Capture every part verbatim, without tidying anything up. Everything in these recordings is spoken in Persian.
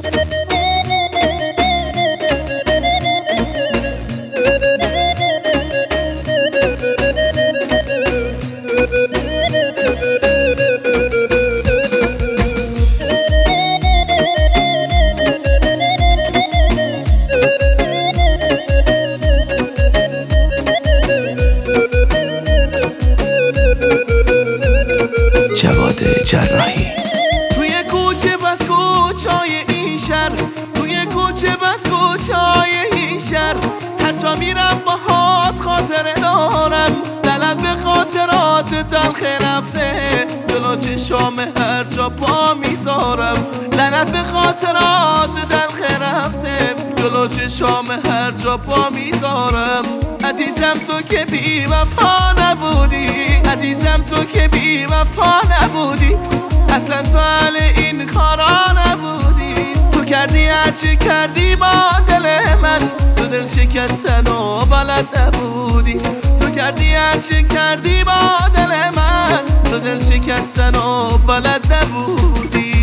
جواد جراحی. توی کوچه بس کوچای این شهر، توی کوچه بس کوچای این شهر، هر جا میرم باهات خاطره دارم، دلت به خاطرات تلخ رفته، جلو چشام هر جا پا میذارم، دلت به خاطرات تلخ رفته، جلو چشام هر جا پا میذارم. عزیزم تو که بی وفا نبودی، عزیزم تو که بی وفا نبودی، اصلا تو اهل این کارا نبودی. تو کردی هرچی کردی با دل من، تو دل شکستن و بلد نبودی. تو کردی هرچی کردی با دل من، تو دل شکستن و بلد نبودی.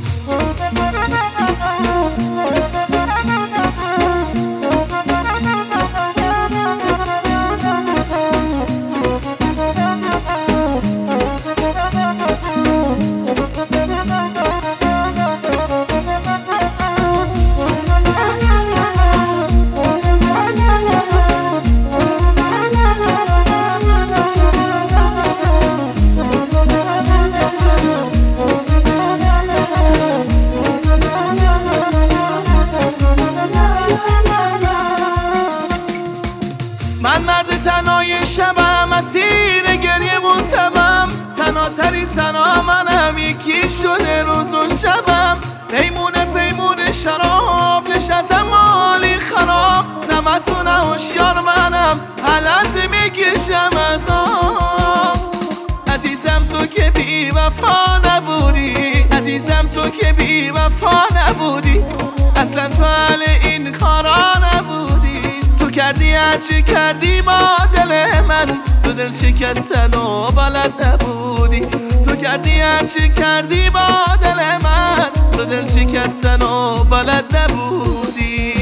من مرد تنهای شبم، مسیر گریه بود تمام، تنها تری تنها منم، یکی شده روز و شبم. پیمون پیمون شراب نشستم مالی خراب، نه مسئول نه هوشیار منم، هر لحظه میکشم عذاب. عزیزم تو که بی وفا نبودی، عزیزم تو که بی وفا نبودی، اصلا تو اهل این کارا نبودی. تو کردی هرچی کردی با دل من، تو دل شکستن و بلد نبودی. تو کردی هرچی کردی با دل من، تو دل شکستن و بلد نبودی.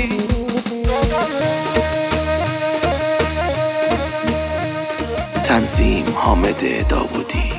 تنظیم حامد داوودی.